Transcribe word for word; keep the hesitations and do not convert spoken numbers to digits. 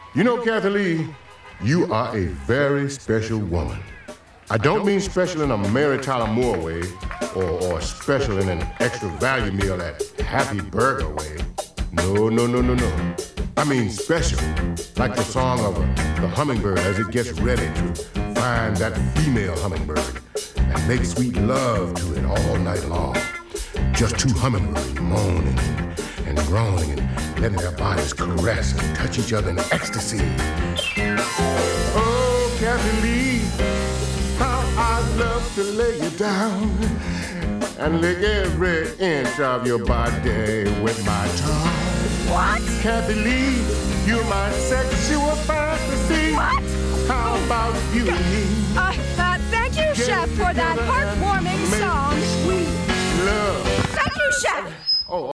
You know, Kathy Lee, you are a very special woman. I don't mean special in a Mary Tyler Moore way or, or special in an extra value meal at Happy Burger way. No, no, no, no, no. I mean special, like the song of a, the hummingbird as it gets ready to find that female hummingbird and make sweet love to it all night long. Just two hummingbirds moaning and, and groaning and letting their bodies caress and touch each other in ecstasy. Oh, Kathy Lee, how I'd love to lay you down and lick every inch of your body with my tongue. What? Kathy Lee, you're my sexual fantasy. What? How about you and me? Uh, uh, thank you, Get Chef, for that together heartwarming and make song. sweet love. Thank you, Chef.